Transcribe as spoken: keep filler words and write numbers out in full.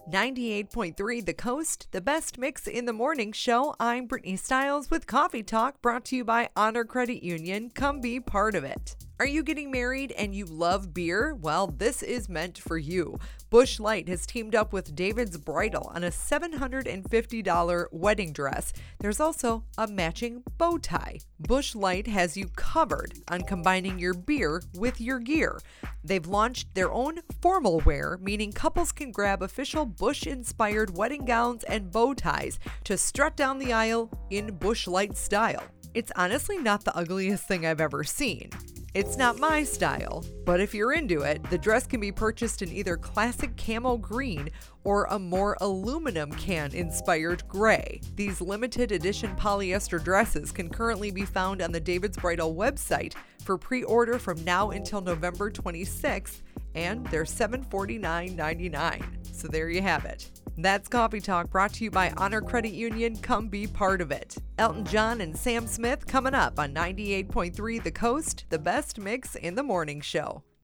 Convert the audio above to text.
ninety-eight point three The Coast, the best mix in the morning show. I'm Brittany Stiles with Coffee Talk, brought to you by Honor Credit Union. Come be part of it. Are you getting married and you love beer? Well, this is meant for you. Busch Light has teamed up with David's Bridal on a seven hundred fifty dollars wedding dress. There's also a matching bow tie. Busch Light has you covered on combining your beer with your gear. They've launched their own formal wear, meaning couples can grab official Busch-inspired wedding gowns and bow ties to strut down the aisle in Busch Light style. It's honestly not the ugliest thing I've ever seen. It's not my style, but if you're into it, the dress can be purchased in either classic camo green or a more aluminum can-inspired gray. These limited edition polyester dresses can currently be found on the David's Bridal website for pre-order from now until November twenty-sixth, and they're seven hundred forty-nine dollars and ninety-nine cents. So there you have it. That's Coffee Talk, brought to you by Honor Credit Union. Come be part of it. Elton John and Sam Smith coming up on ninety-eight point three The Coast, the best mix in the morning show.